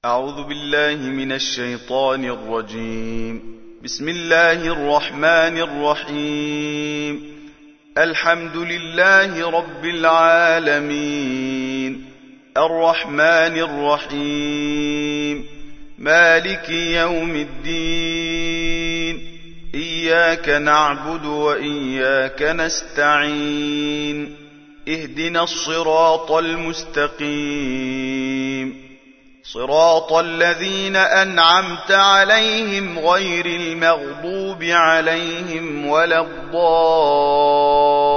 أعوذ بالله من الشيطان الرجيم. بسم الله الرحمن الرحيم. الحمد لله رب العالمين، الرحمن الرحيم، مالك يوم الدين، إياك نعبد وإياك نستعين، اهدنا الصراط المستقيم، صراط الذين أنعمت عليهم غير المغضوب عليهم ولا الضالين.